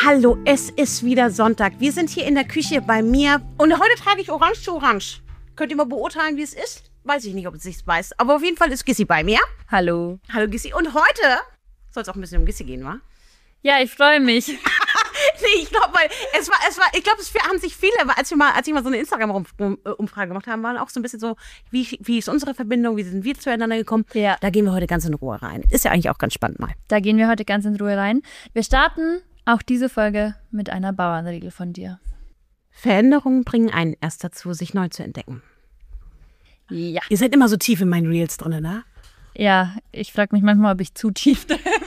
Hallo, es ist wieder Sonntag. Wir sind hier in der Küche bei mir und heute trage ich Orange zu Orange. Könnt ihr mal beurteilen, wie es ist? Weiß ich nicht, ob es sich weiß, aber auf jeden Fall ist Gissi bei mir. Hallo. Hallo Gissi. Und heute soll es auch ein bisschen um Gissi gehen, wa? Ja, ich freue mich. Nee, ich glaube, es haben sich viele, als ich mal so eine Instagram-Umfrage gemacht haben, waren auch so ein bisschen so, wie ist unsere Verbindung, wie sind wir zueinander gekommen? Ja. Da gehen wir heute ganz in Ruhe rein. Ist ja eigentlich auch ganz spannend mal. Da gehen wir heute ganz in Ruhe rein. Wir starten auch diese Folge mit einer Bauernregel von dir. Veränderungen bringen einen erst dazu, sich neu zu entdecken. Ja. Ihr seid immer so tief in meinen Reels drin, ne? Ja, ich frage mich manchmal, ob ich zu tief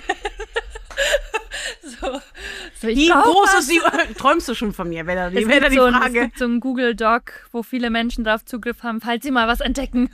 Wie groß ist die? Träumst du schon von mir? Wäre da die Frage. Es gibt so einen Google Doc, wo viele Menschen drauf Zugriff haben, falls sie mal was entdecken.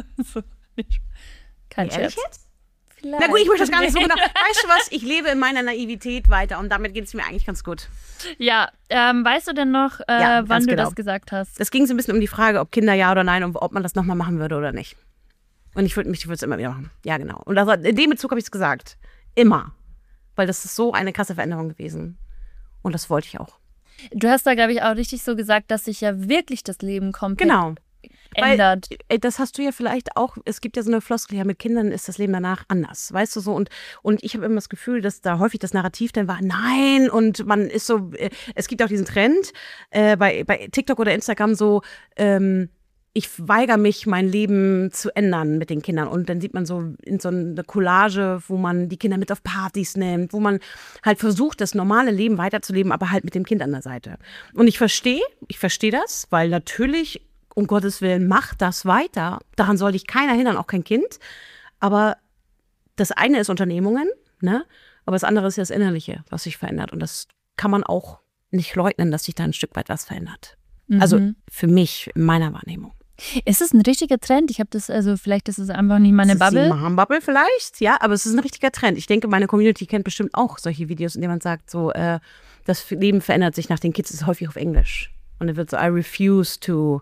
Kein Scherz. Jetzt? Vielleicht. Na gut, ich möchte das gar nicht so genau. Weißt du was? Ich lebe in meiner Naivität weiter und damit geht es mir eigentlich ganz gut. Ja, weißt du denn noch, wann du das gesagt hast? Es ging so ein bisschen um die Frage, ob Kinder ja oder nein und ob man das nochmal machen würde oder nicht. Und ich würde es immer wieder machen. Ja, genau. Und in dem Bezug habe ich es gesagt. Immer. Weil das ist so eine krasse Veränderung gewesen. Und das wollte ich auch. Du hast da, glaube ich, auch richtig so gesagt, dass sich ja wirklich das Leben komplett ändert. Weil, das hast du ja vielleicht auch, es gibt ja so eine Floskel, ja, mit Kindern ist das Leben danach anders, weißt du so. Und ich habe immer das Gefühl, dass da häufig das Narrativ dann war, nein, und man ist so, es gibt auch diesen Trend bei TikTok oder Instagram so, ich weigere mich, mein Leben zu ändern mit den Kindern. Und dann sieht man so in so eine Collage, wo man die Kinder mit auf Partys nimmt, wo man halt versucht, das normale Leben weiterzuleben, aber halt mit dem Kind an der Seite. Und ich verstehe das, weil natürlich, um Gottes Willen, macht das weiter. Daran soll dich keiner hindern, auch kein Kind. Aber das eine ist Unternehmungen, ne? Aber das andere ist ja das Innerliche, was sich verändert. Und das kann man auch nicht leugnen, dass sich da ein Stück weit was verändert. Mhm. Also für mich, in meiner Wahrnehmung. Ist es ein richtiger Trend? Ich habe das, vielleicht ist es einfach nicht meine Bubble. Ist die Mom-Bubble vielleicht, ja, aber es ist ein richtiger Trend. Ich denke, meine Community kennt bestimmt auch solche Videos, in denen man sagt, so, das Leben verändert sich nach den Kids, ist häufig auf Englisch. Und dann wird so, I refuse to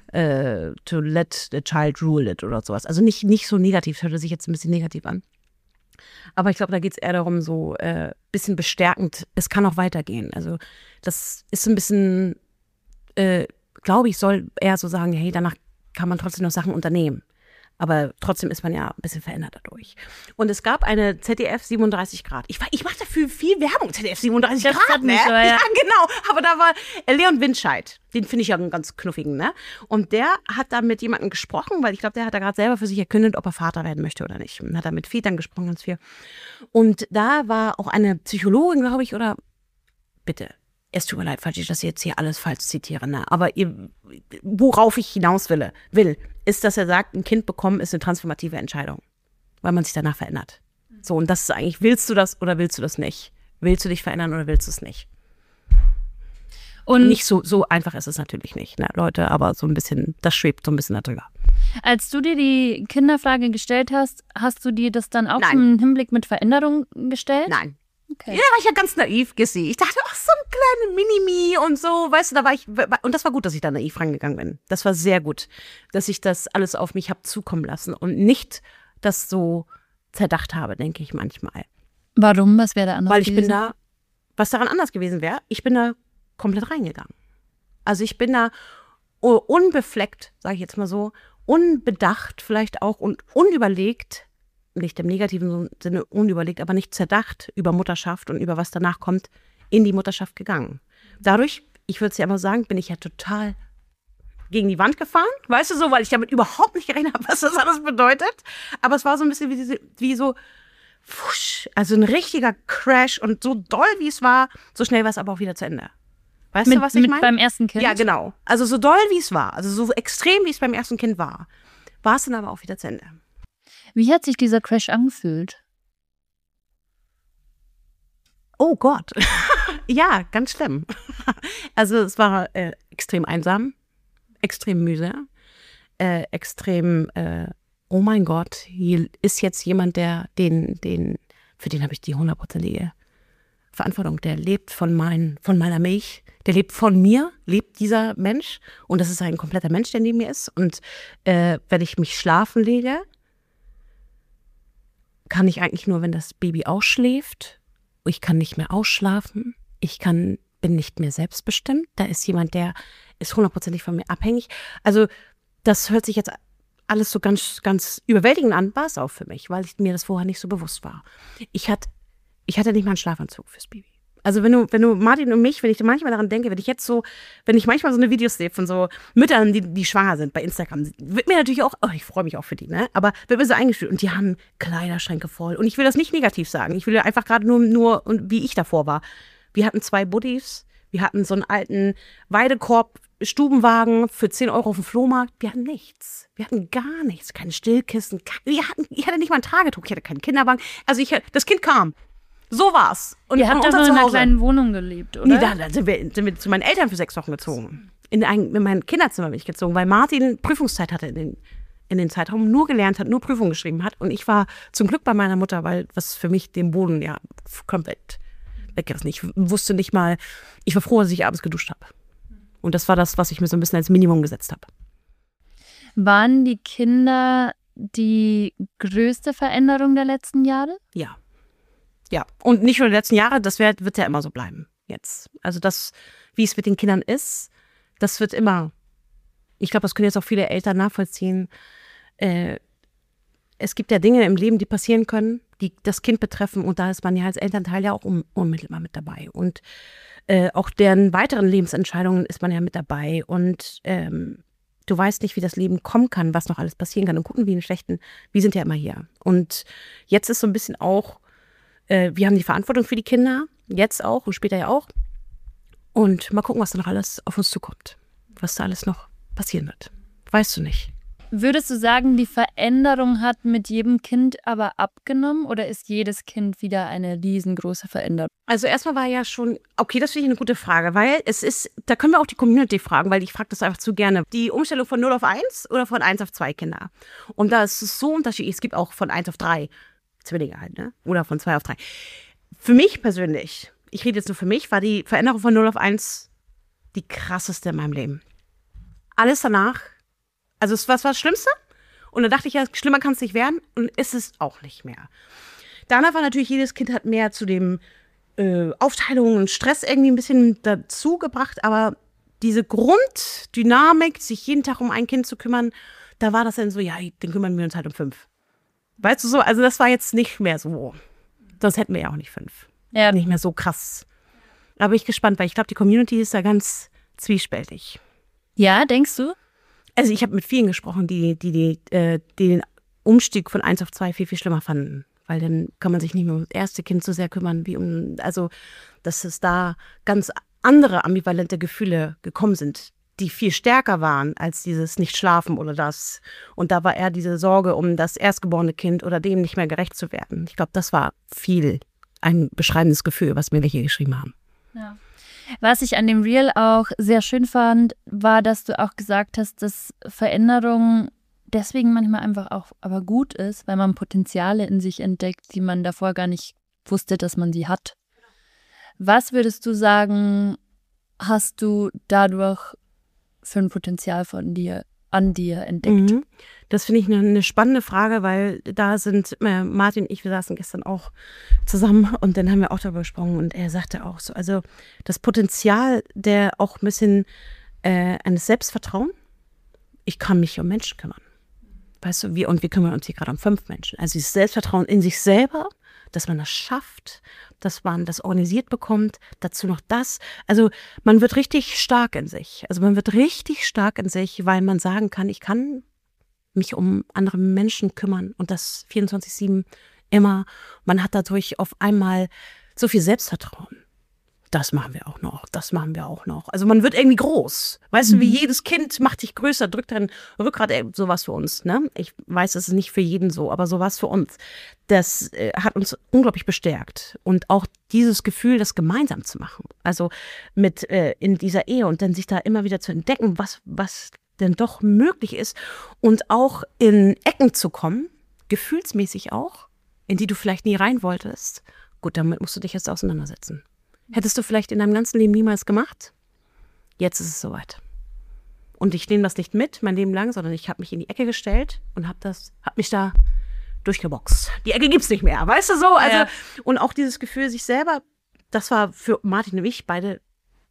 let the child rule it oder sowas. Also nicht so negativ, das hört sich jetzt ein bisschen negativ an. Aber ich glaube, da geht es eher darum, so bisschen bestärkend, es kann auch weitergehen. Also das ist ein bisschen, glaube ich, soll eher so sagen, hey, danach kann man trotzdem noch Sachen unternehmen. Aber trotzdem ist man ja ein bisschen verändert dadurch. Und es gab eine ZDF 37 Grad. Ich mache dafür viel Werbung, ZDF 37 das Grad, ne? So, ja. Ja, genau. Aber da war Leon Winscheid. Den finde ich ja einen ganz knuffigen, ne? Und der hat da mit jemandem gesprochen, weil ich glaube, der hat da gerade selber für sich erkündet, ob er Vater werden möchte oder nicht. Und hat da mit Vätern gesprochen, ganz viel. Und da war auch eine Psychologin, glaube ich, oder bitte. Es tut mir leid, falls ich das jetzt hier alles falsch zitiere, ne? Aber worauf ich hinaus will, ist, dass er sagt, ein Kind bekommen ist eine transformative Entscheidung, weil man sich danach verändert. So, und das ist eigentlich, willst du das oder willst du das nicht? Willst du dich verändern oder willst du es nicht? Und nicht so einfach ist es natürlich nicht, ne, Leute, aber so ein bisschen, das schwebt so ein bisschen darüber. Als du dir die Kinderfrage gestellt hast, hast du dir das dann auch im Hinblick mit Veränderung gestellt? Nein. Okay. Ja, da war ich ja ganz naiv, Gissi. Ich dachte, ach, so ein kleiner Minimi und so, weißt du, und das war gut, dass ich da naiv rangegangen bin. Das war sehr gut, dass ich das alles auf mich habe zukommen lassen und nicht das so zerdacht habe, denke ich manchmal. Warum? Was wäre da anders gewesen? Weil ich gewesen? bin da, was daran anders gewesen wäre, ich bin da komplett reingegangen. Also ich bin da unbefleckt, sage ich jetzt mal so, unbedacht vielleicht auch und unüberlegt, nicht im negativen Sinne unüberlegt, aber nicht zerdacht über Mutterschaft und über was danach kommt, in die Mutterschaft gegangen. Dadurch, ich würde es ja immer sagen, bin ich ja total gegen die Wand gefahren, weißt du so, weil ich damit überhaupt nicht gerechnet habe, was das alles bedeutet. Aber es war so ein bisschen wie so, also ein richtiger Crash und so doll, wie es war, so schnell war es aber auch wieder zu Ende. Weißt du, was ich meine? Beim ersten Kind? Ja, genau. Also so doll, wie es war, also so extrem, wie es beim ersten Kind war es dann aber auch wieder zu Ende. Wie hat sich dieser Crash angefühlt? Oh Gott. Ja, ganz schlimm. Also es war extrem einsam, extrem müde, extrem, oh mein Gott, hier ist jetzt jemand, für den habe ich die 100%ige Verantwortung. Der lebt von meiner Milch, der lebt von mir, lebt dieser Mensch. Und das ist ein kompletter Mensch, der neben mir ist. Und wenn ich mich schlafen lege, kann ich eigentlich nur, wenn das Baby ausschläft. Ich kann nicht mehr ausschlafen. Ich kann bin nicht mehr selbstbestimmt. Da ist jemand, der ist 100% von mir abhängig. Also das hört sich jetzt alles so ganz, ganz überwältigend an, war es auch für mich, weil mir das vorher nicht so bewusst war. Ich hatte nicht mal einen Schlafanzug fürs Baby. Also wenn du Martin und mich, wenn ich manchmal daran denke, wenn ich manchmal so eine Videos sehe von so Müttern, die schwanger sind bei Instagram, wird mir natürlich auch, ich freue mich auch für die, ne? Aber wird mir so eingestellt und die haben Kleiderschränke voll. Und ich will das nicht negativ sagen. Ich will einfach gerade nur, wie ich davor war. Wir hatten 2 Buddies, wir hatten so einen alten Weidekorb, Stubenwagen für 10 Euro auf dem Flohmarkt. Wir hatten nichts. Wir hatten gar nichts. Keine Stillkissen. Ich hatte nicht mal ein Tragetuch. Ich hatte keinen Kinderwagen. Also das Kind kam. So war's. Und ihr habt doch in einer kleinen Wohnung gelebt, oder? Nee, da sind wir zu meinen Eltern für 6 Wochen gezogen. In mein Kinderzimmer bin ich gezogen, weil Martin Prüfungszeit hatte in den Zeitraum, nur gelernt hat, nur Prüfungen geschrieben hat. Und ich war zum Glück bei meiner Mutter, weil was für mich den Boden ja komplett weggerissen. Ich wusste nicht mal, ich war froh, dass ich abends geduscht habe. Und das war das, was ich mir so ein bisschen als Minimum gesetzt habe. Waren die Kinder die größte Veränderung der letzten Jahre? Ja. Ja, und nicht nur der letzten Jahre, das wird ja immer so bleiben jetzt. Also das, wie es mit den Kindern ist, das wird immer, ich glaube, das können jetzt auch viele Eltern nachvollziehen. Es gibt ja Dinge im Leben, die passieren können, die das Kind betreffen und da ist man ja als Elternteil ja auch unmittelbar mit dabei. Und auch deren weiteren Lebensentscheidungen ist man ja mit dabei und du weißt nicht, wie das Leben kommen kann, was noch alles passieren kann und guten wie in schlechten, wir sind ja immer hier. Und jetzt ist so ein bisschen auch, wir haben die Verantwortung für die Kinder, jetzt auch und später ja auch. Und mal gucken, was da noch alles auf uns zukommt. Was da alles noch passieren wird. Weißt du nicht. Würdest du sagen, die Veränderung hat mit jedem Kind aber abgenommen oder ist jedes Kind wieder eine riesengroße Veränderung? Also erstmal war ja schon, okay, das finde ich eine gute Frage, weil es ist, da können wir auch die Community fragen, weil ich frage das einfach zu gerne. Die Umstellung von 0 auf 1 oder von 1 auf 2 Kinder. Und da ist es so unterschiedlich. Es gibt auch von 1 auf 3 Zwillinge halt, ne? Oder von 2 auf 3. Für mich persönlich, ich rede jetzt nur für mich, war die Veränderung von 0 auf 1 die krasseste in meinem Leben. Alles danach, also es war das Schlimmste. Und dann dachte ich ja, schlimmer kann es nicht werden und ist es auch nicht mehr. Danach war natürlich, jedes Kind hat mehr zu dem Aufteilung und Stress irgendwie ein bisschen dazu gebracht, aber diese Grunddynamik, sich jeden Tag um ein Kind zu kümmern, da war das dann so, ja, dann kümmern wir uns halt um 5. Weißt du so, also das war jetzt nicht mehr so. Sonst hätten wir ja auch nicht 5. Ja. Nicht mehr so krass. Da bin ich gespannt, weil ich glaube, die Community ist da ganz zwiespältig. Ja, denkst du? Also ich habe mit vielen gesprochen, die den Umstieg von 1 auf 2 viel, viel schlimmer fanden. Weil dann kann man sich nicht mehr um das erste Kind so sehr kümmern, also dass es da ganz andere ambivalente Gefühle gekommen sind, die viel stärker waren als dieses Nicht-Schlafen oder das. Und da war eher diese Sorge um das erstgeborene Kind oder dem nicht mehr gerecht zu werden. Ich glaube, das war viel ein beschreibendes Gefühl, was mir welche geschrieben haben. Ja. Was ich an dem Reel auch sehr schön fand, war, dass du auch gesagt hast, dass Veränderung deswegen manchmal einfach auch aber gut ist, weil man Potenziale in sich entdeckt, die man davor gar nicht wusste, dass man sie hat. Was würdest du sagen, hast du dadurch für ein Potenzial an dir entdeckt? Das finde ich eine spannende Frage, weil da sind Martin und ich, wir saßen gestern auch zusammen und dann haben wir auch darüber gesprochen und er sagte auch so, also das Potenzial der auch ein bisschen eines Selbstvertrauen, ich kann mich um Menschen kümmern. Weißt du, wir kümmern uns hier gerade um 5 Menschen. Also dieses Selbstvertrauen in sich selber, dass man das schafft, dass man das organisiert bekommt, dazu noch das. Also man wird richtig stark in sich. Also man wird richtig stark in sich, weil man sagen kann, ich kann mich um andere Menschen kümmern und das 24/7 immer. Man hat dadurch auf einmal so viel Selbstvertrauen. Das machen wir auch noch, das machen wir auch noch. Also man wird irgendwie groß. Weißt du, wie jedes Kind macht dich größer, drückt dein Rückgrat, sowas für uns. Ne? Ich weiß, es ist nicht für jeden so, aber sowas für uns. Das hat uns unglaublich bestärkt. Und auch dieses Gefühl, das gemeinsam zu machen. Also mit in dieser Ehe und dann sich da immer wieder zu entdecken, was denn doch möglich ist. Und auch in Ecken zu kommen, gefühlsmäßig auch, in die du vielleicht nie rein wolltest. Gut, damit musst du dich jetzt auseinandersetzen. Hättest du vielleicht in deinem ganzen Leben niemals gemacht? Jetzt ist es soweit. Und ich nehme das nicht mit, mein Leben lang, sondern ich habe mich in die Ecke gestellt und habe mich da durchgeboxt. Die Ecke gibt's nicht mehr, weißt du so? Also, ja. Und auch dieses Gefühl, sich selber, das war für Martin und ich beide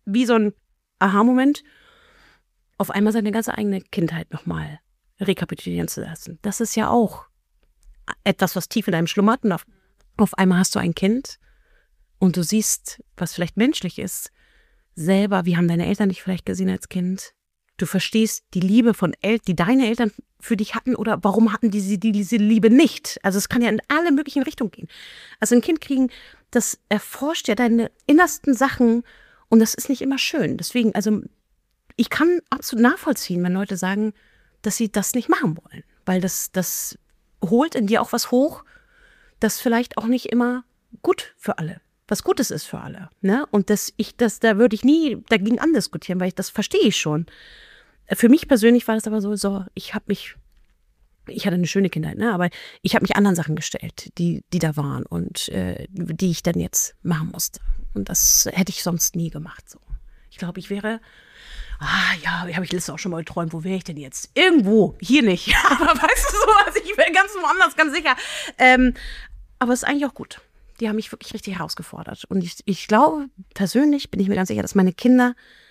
wie so ein Aha-Moment, auf einmal seine ganze eigene Kindheit nochmal rekapitulieren zu lassen. Das ist ja auch etwas, was tief in deinem schlummert. Und auf einmal hast du ein Kind und du siehst, was vielleicht menschlich ist, selber, wie haben deine Eltern dich vielleicht gesehen als Kind? Du verstehst die Liebe von die deine Eltern für dich hatten oder warum hatten diese Liebe nicht? Also es kann ja in alle möglichen Richtungen gehen. Also ein Kind kriegen, das erforscht ja deine innersten Sachen und das ist nicht immer schön. Deswegen, also ich kann absolut nachvollziehen, wenn Leute sagen, dass sie das nicht machen wollen. Weil das holt in dir auch was hoch, das vielleicht auch nicht immer gut für alle, was Gutes ist für alle. Ne? Und da würde ich nie dagegen andiskutieren, weil das verstehe ich schon. Für mich persönlich war das aber so, ich hatte eine schöne Kindheit, ne? Aber ich habe mich anderen Sachen gestellt, die da waren und die ich dann jetzt machen musste. Und das hätte ich sonst nie gemacht. So. Ich glaube, ich wäre, habe ich letztens auch schon mal geträumt, wo wäre ich denn jetzt? Irgendwo, hier nicht. Aber weißt du so, also ich wäre ganz woanders, ganz sicher. Aber es ist eigentlich auch gut. Die haben mich wirklich richtig herausgefordert. Und ich glaube, persönlich bin ich mir ganz sicher, dass meine Kinder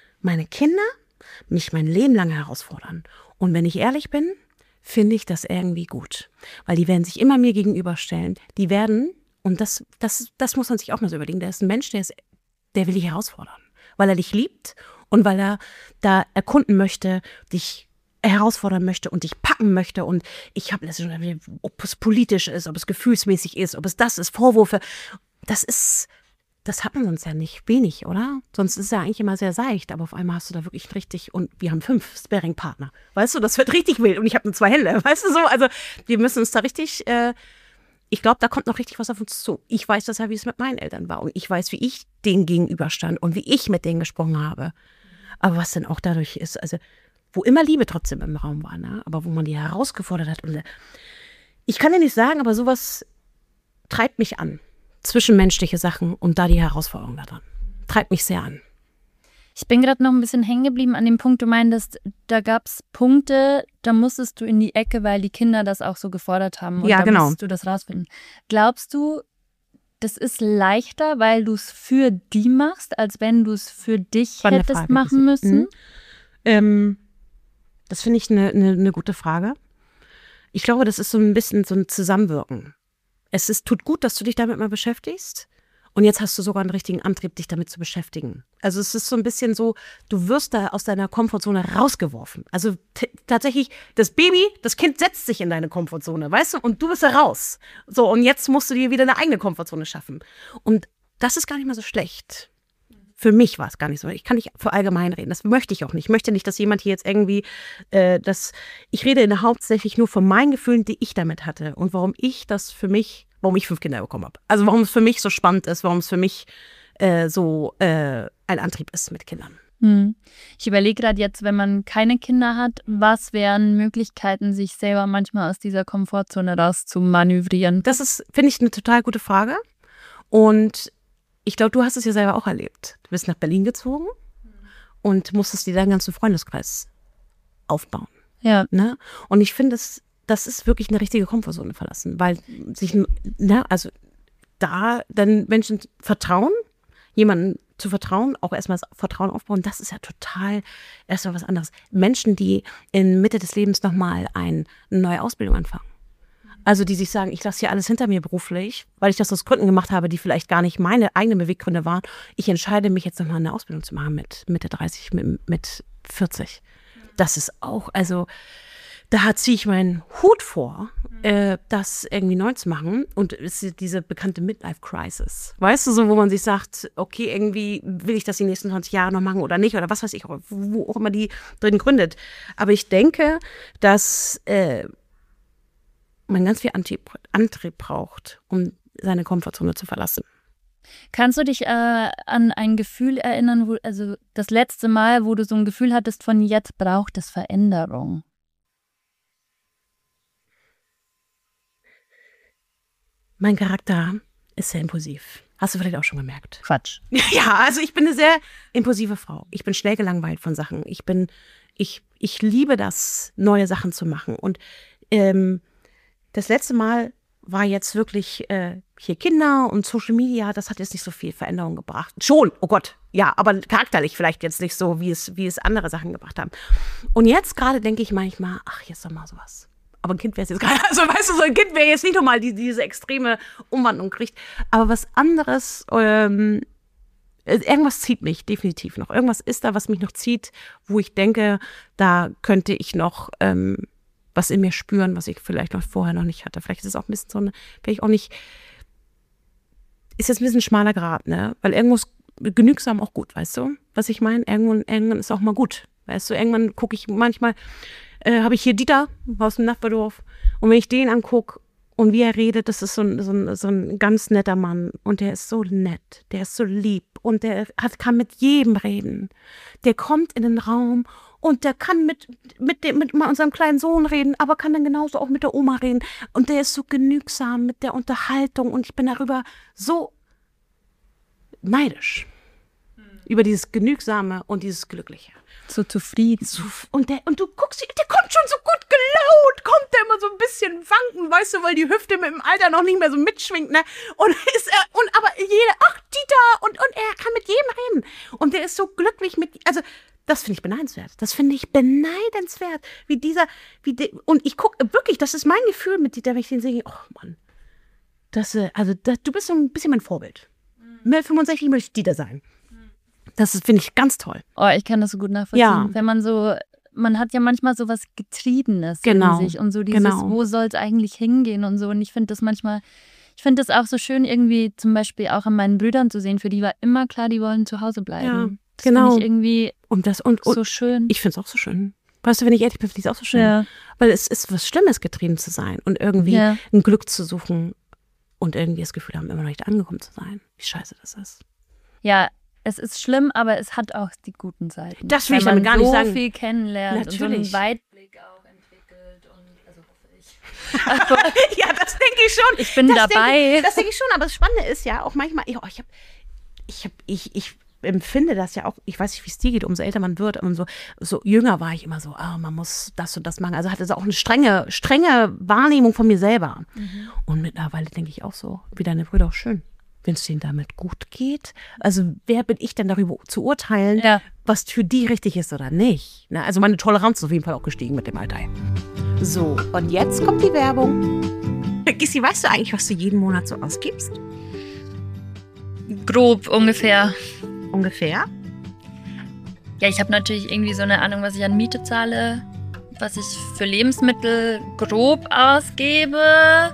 mich mein Leben lang herausfordern. Und wenn ich ehrlich bin, finde ich das irgendwie gut. Weil die werden sich immer mir gegenüberstellen. Die werden, und das muss man sich auch mal so überlegen, der ist ein Mensch, der will dich herausfordern. Weil er dich liebt und weil er da erkunden möchte, dich herausfordern möchte und dich packen möchte. Und ich habe letztens schon gesagt, ob es politisch ist, ob es gefühlsmäßig ist, ob es das ist, Vorwürfe. Das hat man sonst ja nicht wenig, oder? Sonst ist es ja eigentlich immer sehr seicht, aber auf einmal hast du da wirklich richtig, und wir haben 5 Sparring-Partner, weißt du, das wird richtig wild und ich habe nur 2 Hände, weißt du so, also wir müssen uns da richtig, ich glaube, da kommt noch richtig was auf uns zu. Ich weiß das ja, wie es mit meinen Eltern war und ich weiß, wie ich denen gegenüberstand und wie ich mit denen gesprochen habe, aber was denn auch dadurch ist, also wo immer Liebe trotzdem im Raum war, ne? Aber wo man die herausgefordert hat und ich kann dir nicht sagen, aber sowas treibt mich an. Zwischenmenschliche Sachen und da die Herausforderung daran. Treibt mich sehr an. Ich bin gerade noch ein bisschen hängen geblieben an dem Punkt, du meintest, da gab es Punkte, da musstest du in die Ecke, weil die Kinder das auch so gefordert haben. Und ja, da genau. musstest du das rausfinden. Glaubst du, das ist leichter, weil du es für die machst, als wenn du es für dich hättest machen müssen? Das finde ich eine gute Frage. Ich glaube, das ist so ein bisschen so ein Zusammenwirken. Tut gut, dass du dich damit mal beschäftigst. Und jetzt hast du sogar einen richtigen Antrieb, dich damit zu beschäftigen. Also es ist so ein bisschen so, du wirst da aus deiner Komfortzone rausgeworfen. Also tatsächlich, das Kind setzt sich in deine Komfortzone, weißt du? Und du bist da raus. So, und jetzt musst du dir wieder eine eigene Komfortzone schaffen. Und das ist gar nicht mal so schlecht. Für mich war es gar nicht so. Ich kann nicht für allgemein reden. Das möchte ich auch nicht. Ich möchte nicht, dass jemand hier jetzt irgendwie ich rede hauptsächlich nur von meinen Gefühlen, die ich damit hatte und warum ich 5 Kinder bekommen habe. Also warum es für mich so spannend ist, warum es für mich so ein Antrieb ist mit Kindern. Ich überlege gerade jetzt, wenn man keine Kinder hat, was wären Möglichkeiten, sich selber manchmal aus dieser Komfortzone raus zu manövrieren? Das ist, finde ich, eine total gute Frage. Und ich glaube, du hast es ja selber auch erlebt. Du bist nach Berlin gezogen und musstest dir deinen ganzen Freundeskreis aufbauen. Ja. Ne? Und ich finde, das ist wirklich eine richtige Komfortzone verlassen, weil also da dann Menschen vertrauen, jemandem zu vertrauen, auch erstmal das Vertrauen aufbauen, das ist ja total erstmal was anderes. Menschen, die in Mitte des Lebens nochmal eine neue Ausbildung anfangen. Also die sich sagen, ich lasse hier alles hinter mir beruflich, weil ich das aus Gründen gemacht habe, die vielleicht gar nicht meine eigenen Beweggründe waren. Ich entscheide mich jetzt nochmal eine Ausbildung zu machen mit Mitte 30, mit 40. Das ist auch, also da ziehe ich meinen Hut vor, das irgendwie neu zu machen. Und es ist diese bekannte Midlife-Crisis. Weißt du, so wo man sich sagt, okay, irgendwie will ich das die nächsten 20 Jahre noch machen oder nicht oder was weiß ich, wo auch immer die drin gründet. Aber ich denke, dass man ganz viel Antrieb braucht, um seine Komfortzone zu verlassen. Kannst du dich an ein Gefühl erinnern, also das letzte Mal, wo du so ein Gefühl hattest von jetzt braucht es Veränderung? Mein Charakter ist sehr impulsiv. Hast du vielleicht auch schon gemerkt. Quatsch. Ja, also ich bin eine sehr impulsive Frau. Ich bin schnell gelangweilt von Sachen. Ich liebe das, neue Sachen zu machen. Und das letzte Mal war jetzt wirklich hier Kinder und Social Media, das hat jetzt nicht so viel Veränderung gebracht. Schon, oh Gott, ja, aber charakterlich vielleicht jetzt nicht so, wie es andere Sachen gebracht haben. Und jetzt gerade denke ich manchmal, ach, jetzt doch mal sowas. Aber ein Kind wäre es jetzt gerade, also weißt du, so ein Kind wäre jetzt nicht nochmal diese extreme Umwandlung kriegt. Aber was anderes, irgendwas zieht mich definitiv noch. Irgendwas ist da, was mich noch zieht, wo ich denke, da könnte ich noch was in mir spüren, was ich vielleicht noch vorher noch nicht hatte. Vielleicht ist es auch ein bisschen so eine, vielleicht auch nicht, ist jetzt ein bisschen schmaler Grat, ne? Weil irgendwo ist genügsam auch gut, weißt du, was ich meine? Irgendwann ist auch mal gut, weißt du? Irgendwann gucke ich manchmal, habe ich hier Dieter aus dem Nachbardorf und wenn ich den angucke und wie er redet, das ist so ein ganz netter Mann und der ist so nett, der ist so lieb und der kann mit jedem reden. Der kommt in den Raum und der kann mit unserem kleinen Sohn reden, aber kann dann genauso auch mit der Oma reden. Und der ist so genügsam mit der Unterhaltung und ich bin darüber so neidisch. Über dieses Genügsame und dieses Glückliche. So zufrieden. Und du guckst, der kommt schon so gut gelaunt, kommt der immer so ein bisschen wanken, weißt du, weil die Hüfte mit dem Alter noch nicht mehr so mitschwingt, ne? Aber Dieter, und er kann mit jedem reden. Und der ist so glücklich also, das finde ich beneidenswert. Und ich gucke wirklich, das ist mein Gefühl mit Dieter, wenn ich den sehe, oh Mann, du bist so ein bisschen mein Vorbild. Mit 65 möchte ich Dieter sein. Das finde ich ganz toll. Oh, ich kann das so gut nachvollziehen. Ja. Wenn man hat ja manchmal so was Getriebenes in sich und so dieses, wo soll es eigentlich hingehen und so. Und ich finde das auch so schön irgendwie zum Beispiel auch an meinen Brüdern zu sehen. Für die war immer klar, die wollen zu Hause bleiben. Ja, das finde ich irgendwie so schön. Ich finde es auch so schön. Weißt du, wenn ich ehrlich bin, finde ich es auch so schön. Ja. Weil es ist was Schlimmes, getrieben zu sein und irgendwie ein Glück zu suchen und irgendwie das Gefühl haben, immer noch nicht angekommen zu sein. Wie scheiße das ist. Ja, es ist schlimm, aber es hat auch die guten Seiten. Das will ich damit gar nicht sagen. So viel kennenlernt und so einen Weitblick auch entwickelt. Ja, das denke ich schon. Ich bin dabei. Das denke ich schon, aber das Spannende ist ja auch manchmal, ich empfinde das ja auch, ich weiß nicht, wie es dir geht, umso älter man wird, umso so jünger war ich immer so, man muss das und das machen. Also hatte es auch eine strenge Wahrnehmung von mir selber. Mhm. Und mittlerweile denke ich auch so, wie deine Brüder auch schön. Wenn es denen damit gut geht. Also wer bin ich denn darüber zu urteilen, was für die richtig ist oder nicht? Na, also meine Toleranz ist auf jeden Fall auch gestiegen mit dem Alter. So, und jetzt kommt die Werbung. Gissi, weißt du eigentlich, was du jeden Monat so ausgibst? Grob ungefähr. Ungefähr? Ja, ich habe natürlich irgendwie so eine Ahnung, was ich an Miete zahle, was ich für Lebensmittel grob ausgebe.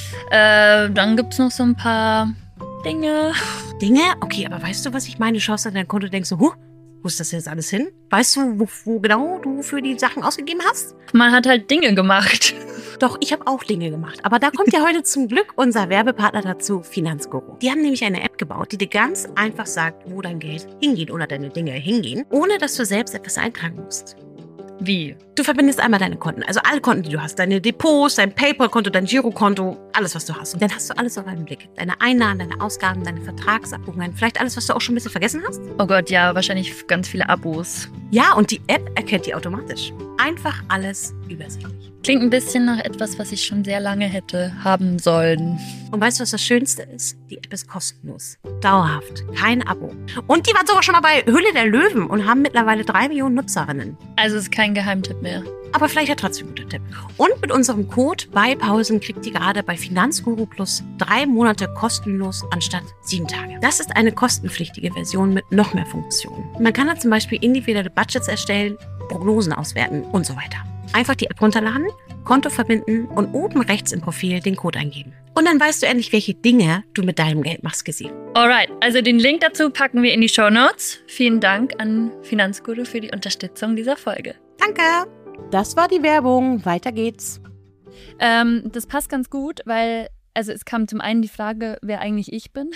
Dann gibt es noch so ein paar Dinge? Okay, aber weißt du, was ich meine? Du schaust an dein Konto und denkst so, wo ist das jetzt alles hin? Weißt du, wo genau du für die Sachen ausgegeben hast? Man hat halt Dinge gemacht. Doch, ich habe auch Dinge gemacht. Aber da kommt ja heute zum Glück unser Werbepartner dazu, Finanzguru. Die haben nämlich eine App gebaut, die dir ganz einfach sagt, wo dein Geld hingeht oder deine Dinge hingehen, ohne dass du selbst etwas eintragen musst. Wie? Du verbindest einmal deine Konten, also alle Konten, die du hast, deine Depots, dein PayPal-Konto, dein Girokonto, alles, was du hast. Und dann hast du alles auf einen Blick. Deine Einnahmen, deine Ausgaben, deine Vertragsabbuchungen, vielleicht alles, was du auch schon ein bisschen vergessen hast. Oh Gott, ja, wahrscheinlich ganz viele Abos. Ja, und die App erkennt die automatisch. Einfach alles übersichtlich. Klingt ein bisschen nach etwas, was ich schon sehr lange hätte haben sollen. Und weißt du, was das Schönste ist? Die App ist kostenlos. Dauerhaft. Kein Abo. Und die waren sogar schon mal bei Höhle der Löwen und haben mittlerweile 3 Millionen Nutzerinnen. Also ist kein Geheimtipp mehr. Aber vielleicht ja trotzdem ein guter Tipp. Und mit unserem Code BeiPausen kriegt ihr gerade bei Finanzguru Plus 3 Monate kostenlos anstatt 7 Tage. Das ist eine kostenpflichtige Version mit noch mehr Funktionen. Man kann da zum Beispiel individuelle Budgets erstellen, Prognosen auswerten und so weiter. Einfach die App runterladen, Konto verbinden und oben rechts im Profil den Code eingeben. Und dann weißt du endlich, welche Dinge du mit deinem Geld machst, Gissi. Alright, also den Link dazu packen wir in die Shownotes. Vielen Dank an Finanzguru für die Unterstützung dieser Folge. Danke. Das war die Werbung. Weiter geht's. Das passt ganz gut, weil es kam zum einen die Frage, wer eigentlich ich bin.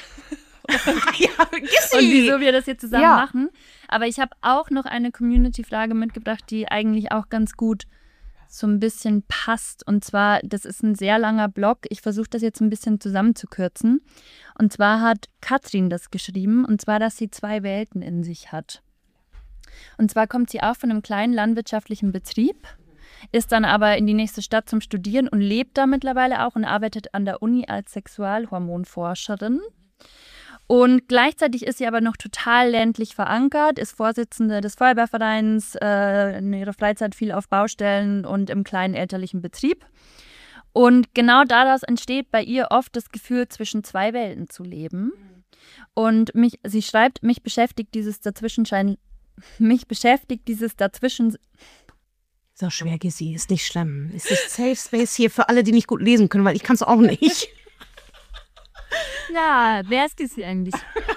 Ja, Gissi. Und wieso wir das jetzt zusammen machen. Aber ich habe auch noch eine Community-Frage mitgebracht, die eigentlich auch ganz gut so ein bisschen passt. Und zwar, das ist ein sehr langer Blog. Ich versuche das jetzt ein bisschen zusammenzukürzen. Und zwar hat Katrin das geschrieben. Und zwar, dass sie 2 Welten in sich hat. Und zwar kommt sie auch von einem kleinen landwirtschaftlichen Betrieb ist dann aber in die nächste Stadt zum Studieren und lebt da mittlerweile auch und arbeitet an der Uni als Sexualhormonforscherin. Und gleichzeitig ist sie aber noch total ländlich verankert, ist Vorsitzende des Feuerwehrvereins, in ihrer Freizeit viel auf Baustellen und im kleinen elterlichen Betrieb. Und genau daraus entsteht bei ihr oft das Gefühl, zwischen zwei Welten zu leben. Und sie schreibt, mich beschäftigt dieses Dazwischen. So schwer, Gissi, ist nicht schlimm. Es ist Safe Space hier für alle, die nicht gut lesen können, weil ich kann es auch nicht. Ja, wer ist das eigentlich?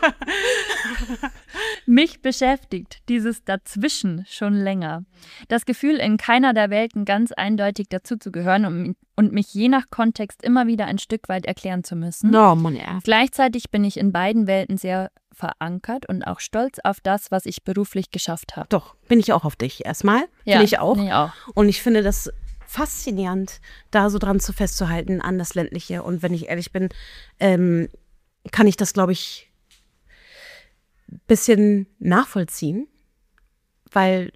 Mich beschäftigt dieses Dazwischen schon länger. Das Gefühl, in keiner der Welten ganz eindeutig dazuzugehören und mich je nach Kontext immer wieder ein Stück weit erklären zu müssen. No, Mann, ja. Gleichzeitig bin ich in beiden Welten sehr verankert und auch stolz auf das, was ich beruflich geschafft habe. Doch, bin ich auch auf dich erstmal. Ja, finde ich auch. bin ich auch. Und ich finde das faszinierend, da so dran festzuhalten an das Ländliche. Und wenn ich ehrlich bin, kann ich das, glaube ich, ein bisschen nachvollziehen, weil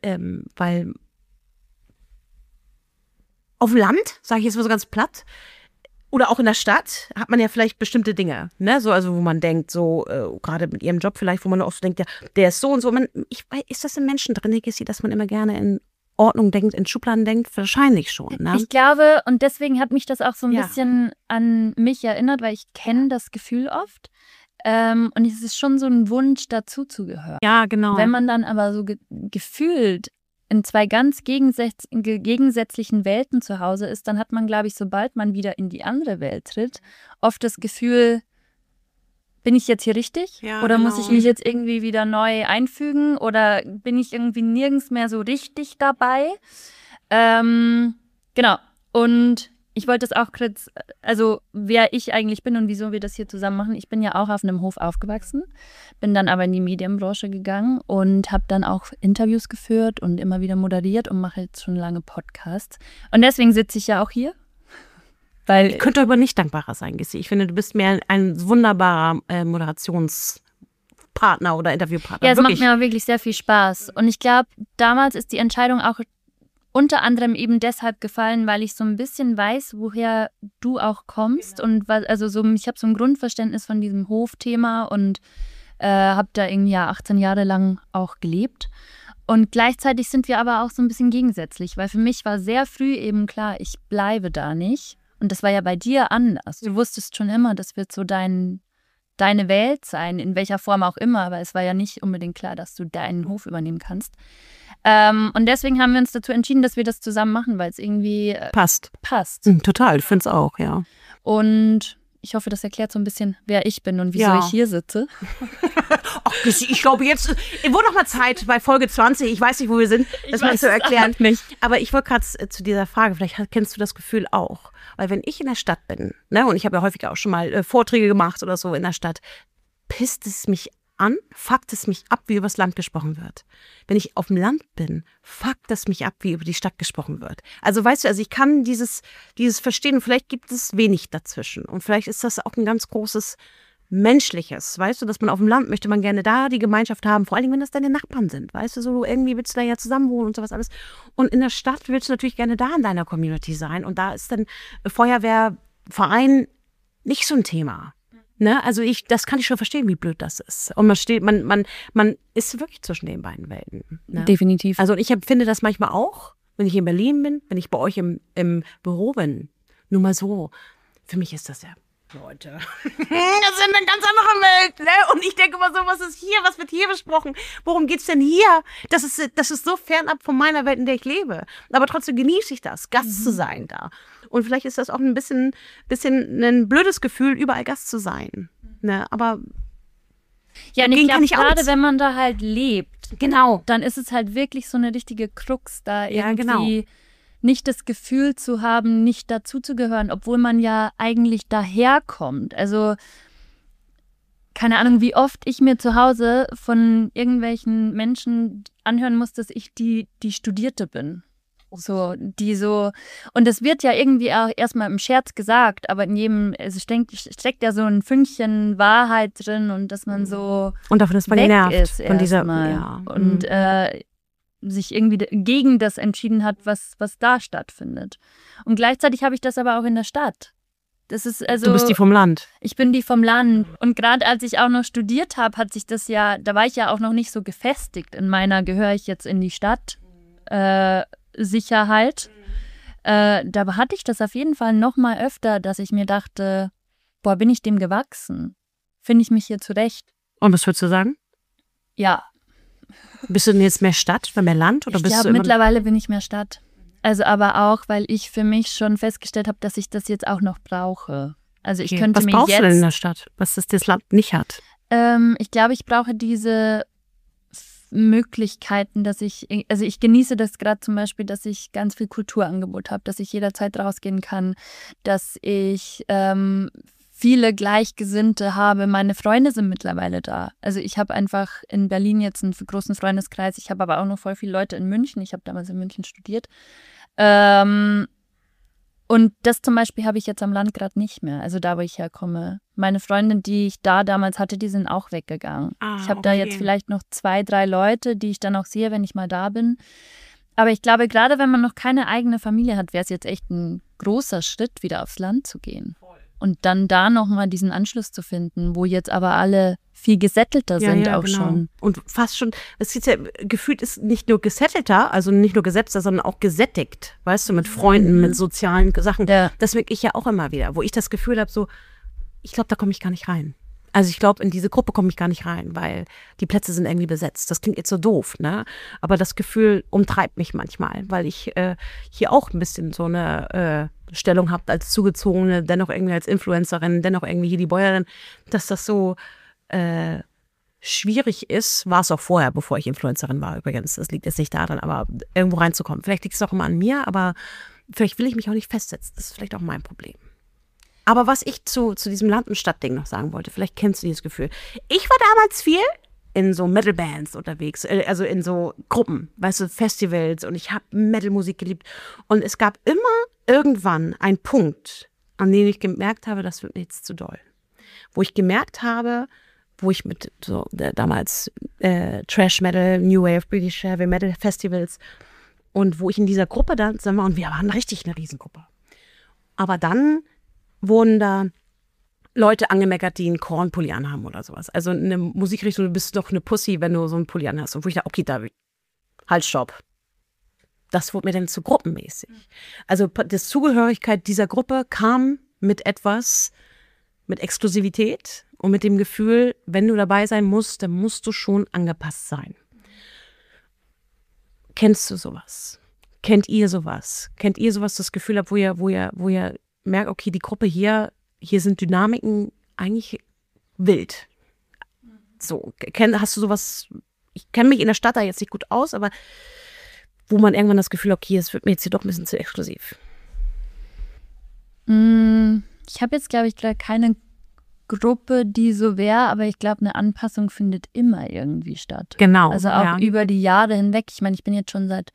auf dem Land, sage ich jetzt mal so ganz platt, oder auch in der Stadt hat man ja vielleicht bestimmte Dinge, ne? So, also wo man denkt, so gerade mit ihrem Job vielleicht, wo man auch so denkt, ja, der ist so und so. Ist das im Menschen drin, dass man immer gerne in Ordnung denkt, in Schubladen denkt? Wahrscheinlich schon, ne? Ich glaube, und deswegen hat mich das auch so ein bisschen an mich erinnert, weil ich kenne das Gefühl oft. Und es ist schon so ein Wunsch, dazuzugehören. Ja, genau. Wenn man dann aber so gefühlt in zwei ganz gegensätzlichen Welten zu Hause ist, dann hat man, glaube ich, sobald man wieder in die andere Welt tritt, oft das Gefühl, bin ich jetzt hier richtig? Ja, oder genau. muss ich mich jetzt irgendwie wieder neu einfügen? Oder bin ich irgendwie nirgends mehr so richtig dabei? Genau. Und ich wollte das auch kurz, also wer ich eigentlich bin und wieso wir das hier zusammen machen. Ich bin ja auch auf einem Hof aufgewachsen, bin dann aber in die Medienbranche gegangen und habe dann auch Interviews geführt und immer wieder moderiert und mache jetzt schon lange Podcasts. Und deswegen sitze ich ja auch hier. Weil ich könnte aber nicht dankbarer sein, Gissi. Ich finde, du bist mir ein wunderbarer Moderationspartner oder Interviewpartner. Ja, es macht mir auch wirklich sehr viel Spaß. Und ich glaube, damals ist die Entscheidung auch unter anderem eben deshalb gefallen, weil ich so ein bisschen weiß, woher du auch kommst. Genau. Und ich habe so ein Grundverständnis von diesem Hofthema und habe da irgendwie 18 Jahre lang auch gelebt. Und gleichzeitig sind wir aber auch so ein bisschen gegensätzlich, weil für mich war sehr früh eben klar, ich bleibe da nicht. Und das war ja bei dir anders. Du wusstest schon immer, das wird so deine Welt sein, in welcher Form auch immer. Aber es war ja nicht unbedingt klar, dass du deinen Hof übernehmen kannst. Und deswegen haben wir uns dazu entschieden, dass wir das zusammen machen, weil es irgendwie passt. Total, ich finde es auch, ja. Und ich hoffe, das erklärt so ein bisschen, wer ich bin und wieso ich hier sitze. Ach, ich glaube, jetzt wurde noch mal Zeit bei Folge 20, ich weiß nicht, wo wir sind, das mal zu erklären. Nicht. Aber ich wollte gerade zu dieser Frage, vielleicht kennst du das Gefühl auch. Weil wenn ich in der Stadt bin, ne, und ich habe ja häufig auch schon mal Vorträge gemacht oder so in der Stadt, pisst es mich an, fuckt es mich ab, wie über das Land gesprochen wird. Wenn ich auf dem Land bin, fuckt es mich ab, wie über die Stadt gesprochen wird. Also weißt du, ich kann dieses verstehen und vielleicht gibt es wenig dazwischen. Und vielleicht ist das auch ein ganz großes Menschliches, weißt du, dass man auf dem Land möchte man gerne da die Gemeinschaft haben, vor allem, wenn das deine Nachbarn sind, weißt du, so irgendwie willst du da ja zusammen wohnen und sowas alles. Und in der Stadt willst du natürlich gerne da in deiner Community sein und da ist dann Feuerwehrverein nicht so ein Thema. Ne? Also das kann ich schon verstehen, wie blöd das ist. Und man ist wirklich zwischen den beiden Welten. Ne? Definitiv. Also ich empfinde das manchmal auch, wenn ich in Berlin bin, wenn ich bei euch im Büro bin. Nur mal so, für mich ist das ja, Leute, das ist eine ganz andere Welt, ne? Und ich denke immer so, was wird hier besprochen? Worum geht's denn hier? Das ist so fernab von meiner Welt, in der ich lebe. Aber trotzdem genieße ich das, Gast zu sein da. Und vielleicht ist das auch ein bisschen ein blödes Gefühl, überall Gast zu sein. Ne? Aber ja, und ich glaube, gerade wenn man da halt lebt, genau, dann ist es halt wirklich so eine richtige Krux, da ja, irgendwie nicht das Gefühl zu haben, nicht dazuzugehören, obwohl man ja eigentlich daherkommt. Also keine Ahnung, wie oft ich mir zu Hause von irgendwelchen Menschen anhören muss, dass ich die Studierte bin. Und das wird ja irgendwie auch erstmal im Scherz gesagt, aber in jedem, steckt ja so ein Fünkchen Wahrheit drin und dass man so und davon ist man weg genervt ist von dieser, ja. Und sich irgendwie gegen das entschieden hat, was da stattfindet. Und gleichzeitig habe ich das aber auch in der Stadt. Das ist also, du bist die vom Land. Ich bin die vom Land. Und gerade als ich auch noch studiert habe, hat sich das ja, da war ich ja auch noch nicht so gefestigt in meiner, gehöre ich jetzt in die Stadt, Sicherheit. Da hatte ich das auf jeden Fall noch mal öfter, dass ich mir dachte, boah, bin ich dem gewachsen? Finde ich mich hier zurecht? Und was würdest du sagen? Ja. Bist du denn jetzt mehr Stadt oder mehr Land? Oder Ich bist glaube, du immer mittlerweile bin ich mehr Stadt. Also aber auch, weil ich für mich schon festgestellt habe, dass ich das jetzt auch noch brauche. Also ich könnte was mir brauchst jetzt, du denn in der Stadt, was das Land nicht hat? ich glaube, ich brauche diese Möglichkeiten, dass ich genieße das gerade zum Beispiel, dass ich ganz viel Kulturangebot habe, dass ich jederzeit rausgehen kann, dass ich viele Gleichgesinnte habe. Meine Freunde sind mittlerweile da. Also ich habe einfach in Berlin jetzt einen großen Freundeskreis. Ich habe aber auch noch voll viele Leute in München. Ich habe damals in München studiert. Und das zum Beispiel habe ich jetzt am Land gerade nicht mehr. Also da, wo ich herkomme. Meine Freundin, die ich da damals hatte, die sind auch weggegangen. Ich habe da jetzt vielleicht noch 2, 3 Leute, die ich dann auch sehe, wenn ich mal da bin. Aber ich glaube, gerade wenn man noch keine eigene Familie hat, wäre es jetzt echt ein großer Schritt, wieder aufs Land zu gehen. Und dann da nochmal diesen Anschluss zu finden, wo jetzt aber alle viel gesettelter sind auch genau. schon. Und fast schon, es ist ja gefühlt ist nicht nur gesettelter, also nicht nur gesetzter, sondern auch gesättigt, weißt du, mit Freunden, mit sozialen Sachen. Ja. Das merke ich ja auch immer wieder, wo ich das Gefühl habe, so, ich glaube, da komme ich gar nicht rein. Also ich glaube, in diese Gruppe komme ich gar nicht rein, weil die Plätze sind irgendwie besetzt. Das klingt jetzt so doof, ne? Aber das Gefühl umtreibt mich manchmal, weil ich hier auch ein bisschen so eine Stellung habe als Zugezogene, dennoch irgendwie als Influencerin, dennoch irgendwie hier die Bäuerin, dass das so schwierig ist, war es auch vorher, bevor ich Influencerin war übrigens. Das liegt jetzt nicht daran, aber irgendwo reinzukommen. Vielleicht liegt es auch immer an mir, aber vielleicht will ich mich auch nicht festsetzen. Das ist vielleicht auch mein Problem. Aber was ich zu diesem Land- und Stadt-Ding noch sagen wollte, vielleicht kennst du dieses Gefühl. Ich war damals viel in so Metal-Bands unterwegs, also in so Gruppen, weißt du, Festivals, und ich habe Metal-Musik geliebt. Und es gab immer irgendwann einen Punkt, an dem ich gemerkt habe, das wird mir jetzt zu doll. Wo ich gemerkt habe, wo ich mit so damals Trash-Metal, New Wave, British Heavy Metal Festivals, und wo ich in dieser Gruppe dann war, und wir waren richtig eine Riesengruppe. Aber dann wurden da Leute angemeckert, die einen Kornpulli anhaben oder sowas. Also eine Musikrichtung, du bist doch eine Pussy, wenn du so einen Pulli anhast. Und wo ich dachte, okay, David, halt, stopp. Das wurde mir dann zu gruppenmäßig. Also die Zugehörigkeit dieser Gruppe kam mit etwas, mit Exklusivität und mit dem Gefühl, wenn du dabei sein musst, dann musst du schon angepasst sein. Kennst du sowas? Kennt ihr sowas? Kennt ihr sowas, das Gefühl habt, wo ihr merkt, okay, die Gruppe hier sind Dynamiken eigentlich wild. So, hast du sowas, ich kenne mich in der Stadt da jetzt nicht gut aus, aber wo man irgendwann das Gefühl hat, okay, es wird mir jetzt hier doch ein bisschen zu exklusiv. Ich habe jetzt, glaube ich, keine Gruppe, die so wäre, aber ich glaube, eine Anpassung findet immer irgendwie statt. Genau. Also auch über die Jahre hinweg. Ich meine, ich bin jetzt schon seit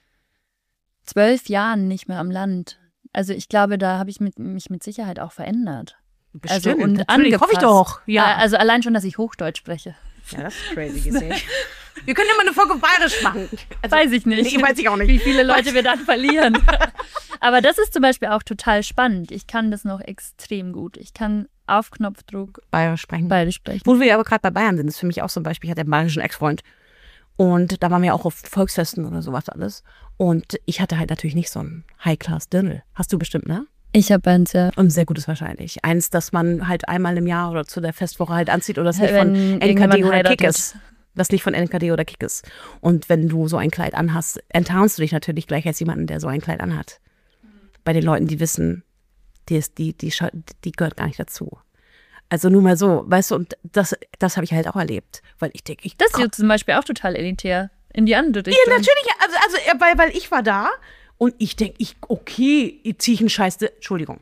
12 Jahren nicht mehr am Land. Also ich glaube, da habe ich mich mit Sicherheit auch verändert. Bestimmt, also, und natürlich, hoffe ich doch. Ja. Also allein schon, dass ich Hochdeutsch spreche. Ja, das ist crazy gesehen. Wir können immer eine Folge bayerisch machen. Also, weiß ich nicht. Nee, weiß ich auch nicht. Wie viele Leute wir dann verlieren. Aber das ist zum Beispiel auch total spannend. Ich kann das noch extrem gut. Ich kann auf Knopfdruck bayerisch sprechen. Wo wir aber gerade bei Bayern sind, ist für mich auch so ein Beispiel. Ich hatte einen bayerischen Ex-Freund. Und da waren wir auch auf Volksfesten oder sowas alles. Und ich hatte halt natürlich nicht so ein High-Class-Dirndl. Hast du bestimmt, ne? Ich habe eins, ja. Und ein sehr gutes wahrscheinlich. Eins, das man halt einmal im Jahr oder zu der Festwoche halt anzieht oder das nicht von NKD oder Kick ist. Das nicht von NKD oder Kick ist. Und wenn du so ein Kleid anhast, enttarnst du dich natürlich gleich als jemanden, der so ein Kleid anhat. Bei den Leuten, die wissen, die gehört gar nicht dazu. Also nur mal so, weißt du, und das habe ich halt auch erlebt. Weil ich denke, das ist jetzt zum Beispiel auch total elitär. In die andere Richtung. Ja, natürlich. Also weil ich war da und ich denke, okay, ziehe ich einen Scheiß. Entschuldigung,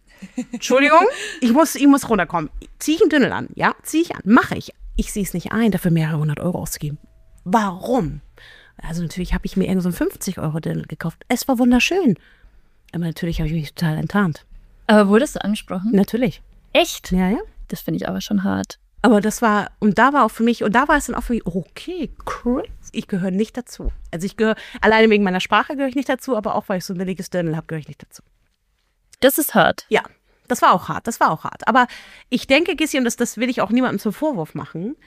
ich muss runterkommen. Ziehe ich einen Dirndl an, ja? Ziehe ich an, mache ich. Ich sehe es nicht ein, dafür mehrere 100 Euro auszugeben. Warum? Also natürlich habe ich mir irgend so einen 50-Euro-Dirndl gekauft. Es war wunderschön. Aber natürlich habe ich mich total enttarnt. Aber wurdest du angesprochen? Natürlich. Echt? Ja, ja. Das finde ich aber schon hart. Aber da war auch für mich, und da war es dann auch für mich, okay, crazy. Ich gehöre nicht dazu. Also alleine wegen meiner Sprache gehöre ich nicht dazu, aber auch, weil ich so ein billiges Dirndl habe, gehöre ich nicht dazu. Das ist hart. Ja, das war auch hart. Aber ich denke, Gissi, und das will ich auch niemandem zum Vorwurf machen,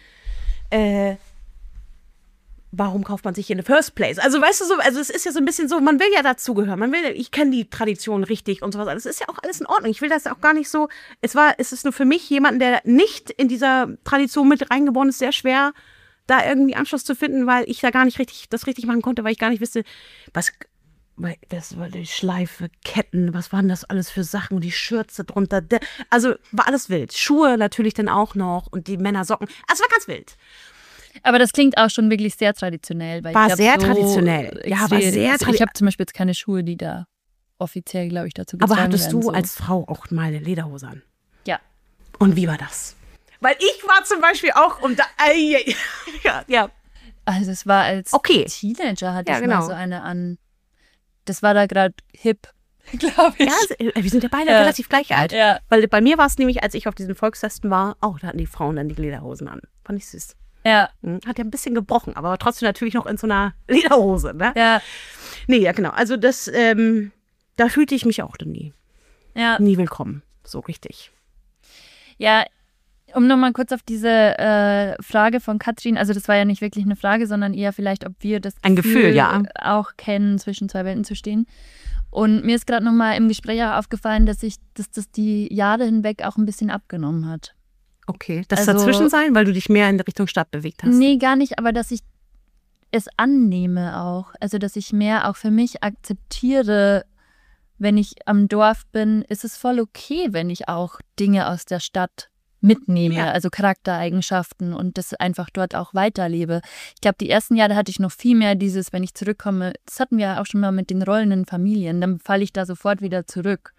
warum kauft man sich in the first place? Also weißt du so, also es ist ja so ein bisschen so, man will ja dazugehören, ich kenne die Tradition richtig und sowas. Also es ist ja auch alles in Ordnung. Ich will das auch gar nicht so, es ist nur für mich jemanden, der nicht in dieser Tradition mit reingeboren ist, sehr schwer, da irgendwie Anschluss zu finden, weil ich da gar nicht das richtig machen konnte, weil ich gar nicht wusste, das war die Schleife, Ketten, was waren das alles für Sachen und die Schürze drunter. Also war alles wild. Schuhe natürlich dann auch noch und die Männersocken. Also war ganz wild. Aber das klingt auch schon wirklich sehr traditionell. Weil war sehr traditionell. Ja, war sehr traditionell. Ich habe zum Beispiel jetzt keine Schuhe, die da offiziell, glaube ich, dazu getragen werden. Aber hattest du als Frau auch mal eine Lederhose an? Ja. Und wie war das? Weil ich war zum Beispiel auch ja. Also es war als Teenager hatte ich mal so eine an. Das war da gerade hip, glaube ich. Ja, wir sind ja beide relativ gleich alt. Ja. Weil bei mir war es nämlich, als ich auf diesen Volksfesten war, da hatten die Frauen dann die Lederhosen an. Fand ich süß. Ja. Hat ja ein bisschen gebrochen, aber trotzdem natürlich noch in so einer Lederhose, ne? Ja. Nee, ja genau. Also da fühlte ich mich auch dann nie. Ja. Nie willkommen, so richtig. Ja, um nochmal kurz auf diese Frage von Katrin, also das war ja nicht wirklich eine Frage, sondern eher vielleicht, ob wir das Gefühl ja auch kennen, zwischen zwei Welten zu stehen. Und mir ist gerade nochmal im Gespräch auch aufgefallen, dass das die Jahre hinweg auch ein bisschen abgenommen hat. Okay, das dazwischen sein, weil du dich mehr in die Richtung Stadt bewegt hast? Nee, gar nicht, aber dass ich es annehme auch. Also, dass ich mehr auch für mich akzeptiere, wenn ich am Dorf bin, ist es voll okay, wenn ich auch Dinge aus der Stadt mitnehme, also Charaktereigenschaften und das einfach dort auch weiterlebe. Ich glaube, die ersten Jahre hatte ich noch viel mehr dieses, wenn ich zurückkomme, das hatten wir auch schon mal mit den rollenden Familien, dann falle ich da sofort wieder zurück.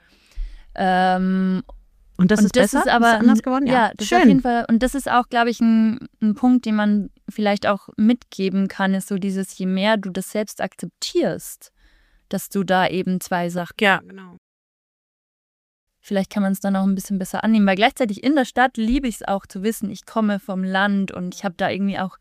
Und das ist besser? Ist aber ist anders geworden? Ja, das schön. Ist auf jeden Fall. Und das ist auch, glaube ich, ein Punkt, den man vielleicht auch mitgeben kann, ist so dieses, je mehr du das selbst akzeptierst, dass du da eben zwei Sachen. Ja, genau. Vielleicht kann man es dann auch ein bisschen besser annehmen, weil gleichzeitig in der Stadt liebe ich es auch zu wissen, ich komme vom Land und ich habe da irgendwie auch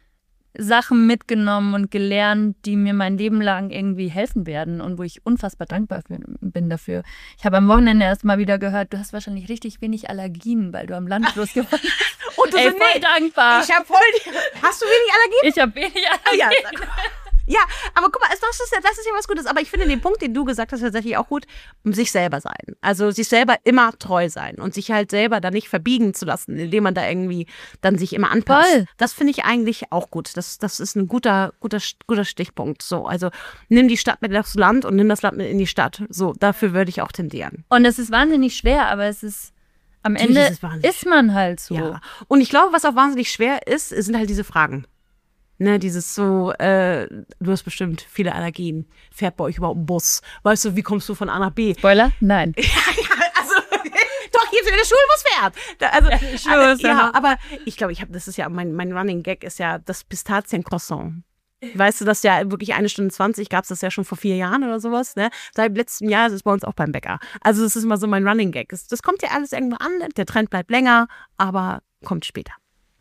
Sachen mitgenommen und gelernt, die mir mein Leben lang irgendwie helfen werden und wo ich unfassbar dankbar bin dafür. Ich habe am Wochenende erst mal wieder gehört, du hast wahrscheinlich richtig wenig Allergien, weil du am Land groß geworden bist. Und du bist voll dankbar. Ich habe Hast du wenig Allergien? Ich habe wenig Allergien. Ja, aber guck mal, das ist ja was Gutes. Aber ich finde den Punkt, den du gesagt hast, tatsächlich auch gut, sich selber sein. Also sich selber immer treu sein und sich halt selber da nicht verbiegen zu lassen, indem man da irgendwie dann sich immer anpasst. Voll. Das finde ich eigentlich auch gut. Das ist ein guter Stichpunkt. So, also nimm die Stadt mit aufs Land und nimm das Land mit in die Stadt. So, dafür würde ich auch tendieren. Und es ist wahnsinnig schwer, aber es ist am Ende ist man halt so. Ja. Und ich glaube, was auch wahnsinnig schwer ist, sind halt diese Fragen. Ne, dieses so, du hast bestimmt viele Allergien. Fährt bei euch überhaupt ein Bus? Weißt du, wie kommst du von A nach B? Spoiler? Nein. Also, doch, hier der Schulbus fährt. Also, ja, aber ich glaube, das ist ja, mein Running Gag ist ja das Pistaziencroissant. Weißt du, das ja wirklich 1 Stunde 20 gab es das ja schon vor 4 Jahren oder sowas, ne? Seit letztem Jahr ist es bei uns auch beim Bäcker. Also, das ist immer so mein Running Gag. Das kommt ja alles irgendwo an, der Trend bleibt länger, aber kommt später.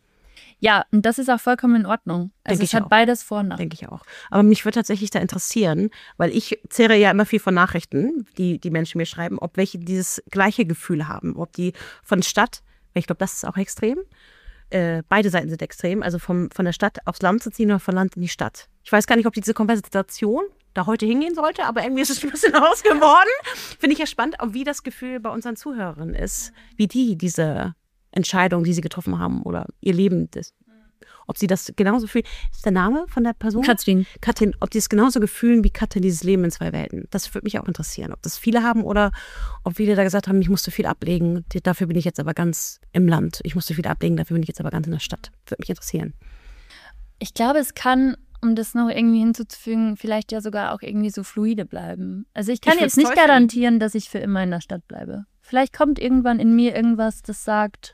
Ja, und das ist auch vollkommen in Ordnung. Also es hat beides Vor- und Nachteile. Denke ich auch. Aber mich würde tatsächlich da interessieren, weil ich zehre ja immer viel von Nachrichten, die Menschen mir schreiben, ob welche dieses gleiche Gefühl haben. Ob die von Stadt, weil ich glaube, das ist auch extrem. Beide Seiten sind extrem. Also von der Stadt aufs Land zu ziehen oder von Land in die Stadt. Ich weiß gar nicht, ob diese Konversation da heute hingehen sollte, aber irgendwie ist es ein bisschen raus geworden. Finde ich ja spannend, auch wie das Gefühl bei unseren Zuhörern ist, wie die diese Entscheidung, die sie getroffen haben oder ihr Leben ist. Ob sie das genauso fühlen. Ist der Name von der Person? Katrin, ob die es genauso gefühlen wie Katrin, dieses Leben in 2 Welten. Das würde mich auch interessieren. Ob das viele haben oder ob viele da gesagt haben, ich musste viel ablegen, dafür bin ich jetzt aber ganz im Land. Ich musste viel ablegen, dafür bin ich jetzt aber ganz in der Stadt. Würde mich interessieren. Ich glaube, es kann, um das noch irgendwie hinzuzufügen, vielleicht ja sogar auch irgendwie so fluide bleiben. Also ich kann jetzt nicht garantieren, dass ich für immer in der Stadt bleibe. Vielleicht kommt irgendwann in mir irgendwas, das sagt,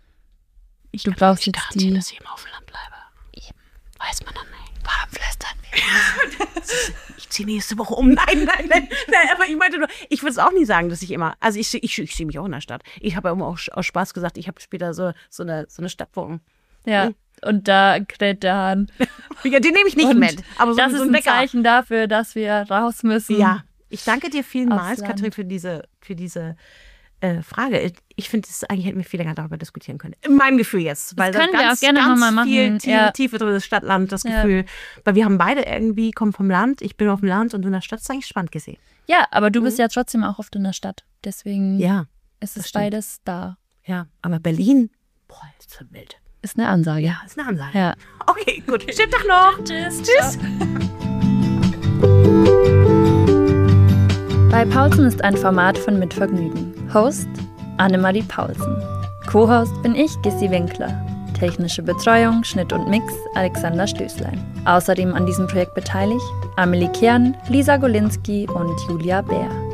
du brauchst jetzt die... dass ich immer auf dem Land bleibe. Eben. Weiß man dann nicht. Warum flüstern wir? Ich zieh nächste Woche um. Nein, aber ich meinte nur, ich würde es auch nie sagen, dass ich immer, also ich sehe mich auch in der Stadt. Ich habe ja immer auch aus Spaß gesagt, ich habe später so eine Stadtwohnung. Ja, und da kräht der Hahn. Ja, den nehme ich nicht mit. Aber das ist ein Zeichen dafür, dass wir raus müssen. Ja, ich danke dir vielmals, Katrin, für diese Frage. Ich finde, eigentlich hätten wir viel länger darüber diskutieren können. In meinem Gefühl jetzt. Weil das können wir auch gerne nochmal machen. Viel Tiefe drin ist Stadt-Land, das Gefühl. Weil wir haben beide irgendwie, kommen vom Land, ich bin auf dem Land und du in der Stadt, das ist eigentlich spannend gesehen. Ja, aber du bist ja trotzdem auch oft in der Stadt. Deswegen ist es beides da. Ja, aber Berlin, boah, ist so wild. Ist eine Ansage. Ja, ist eine Ansage. Ja. Okay, gut. Schönen Tag noch. Tschüss. Bei Paulsen ist ein Format von Mitvergnügen. Host Annemarie Paulsen. Co-Host bin ich, Gissi Winkler. Technische Betreuung, Schnitt und Mix Alexander Stößlein. Außerdem an diesem Projekt beteiligt Amelie Kern, Lisa Golinski und Julia Bär.